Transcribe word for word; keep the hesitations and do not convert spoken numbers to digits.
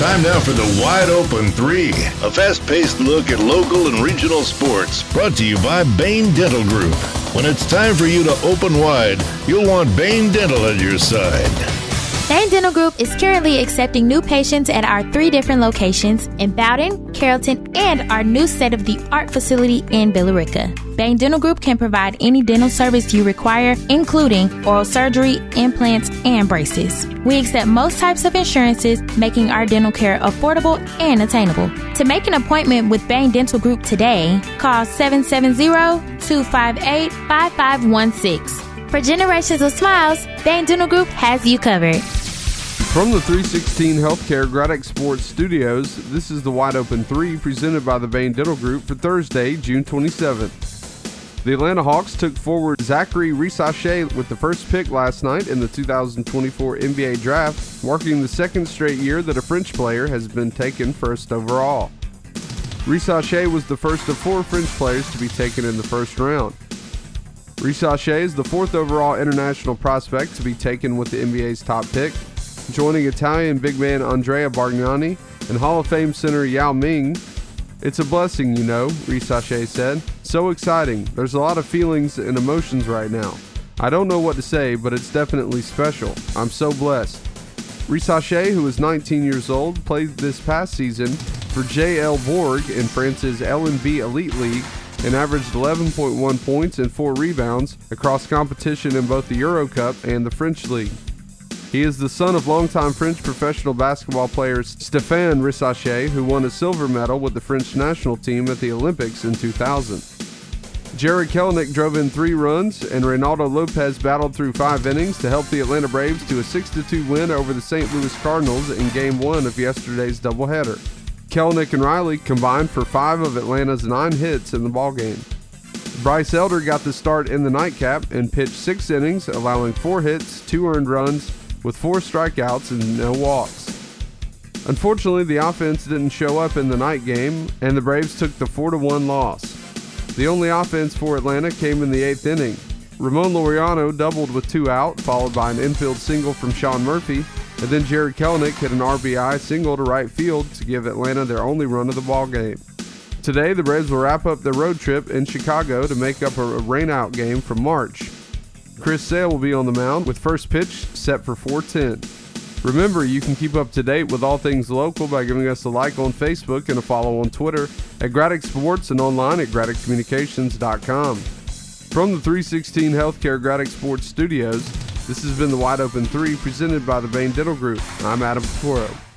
Time now for the Wide Open Three, a fast-paced look at local and regional sports, brought to you by Bain Dental Group. When it's time for you to open wide, you'll want Bain Dental at your side. Bain Dental Group is currently accepting new patients at our three different locations in Bowden, Carrollton, and our new state-of-the-art facility in Billerica. Bain Dental Group can provide any dental service you require, including oral surgery, implants, and braces. We accept most types of insurances, making our dental care affordable and attainable. To make an appointment with Bain Dental Group today, call seven seven zero, two five eight, five five one six. For generations of smiles, Bain Dental Group has you covered. From the three sixteen Healthcare Graddock Sports Studios, this is the Wide Open three presented by the Bain Dental Group for Thursday, June twenty-seventh. The Atlanta Hawks took forward Zachary Risacher with the first pick last night in the two thousand twenty-four N B A Draft, marking the second straight year that a French player has been taken first overall. Risacher was the first of four French players to be taken in the first round. Risacher is the fourth overall international prospect to be taken with the N B A's top pick, joining Italian big man Andrea Bargnani and Hall of Fame center Yao Ming. "It's a blessing, you know," Risacher said. "So exciting. There's a lot of feelings and emotions right now. I don't know what to say, but it's definitely special. I'm so blessed." Risacher, who is nineteen years old, played this past season for J L Bourg in France's L N B Elite League and averaged eleven point one points and four rebounds across competition in both the Euro Cup and the French League. He is the son of longtime French professional basketball player Stéphane Risacher, who won a silver medal with the French national team at the Olympics in two thousand. Jared Kelenic drove in three runs, and Reynaldo Lopez battled through five innings to help the Atlanta Braves to a six to two win over the Saint Louis Cardinals in Game one of yesterday's doubleheader. Kelenic and Riley combined for five of Atlanta's nine hits in the ballgame. Bryce Elder got the start in the nightcap and pitched six innings, allowing four hits, two earned runs, with four strikeouts and no walks. Unfortunately, the offense didn't show up in the night game, and the Braves took the four to one loss. The only offense for Atlanta came in the eighth inning. Ramon Laureano doubled with two out, followed by an infield single from Sean Murphy, and then Jared Kelenic hit an R B I single to right field to give Atlanta their only run of the ballgame. Today, the Braves will wrap up their road trip in Chicago to make up a rainout game from March. Chris Sale will be on the mound with first pitch set for four ten. Remember, you can keep up to date with all things local by giving us a like on Facebook and a follow on Twitter at Graddock Sports and online at Graddock Communications dot com. From the three sixteen Healthcare Graddock Sports Studios, this has been the Wide Open three presented by the Bain Dental Group. I'm Adam Pecoro.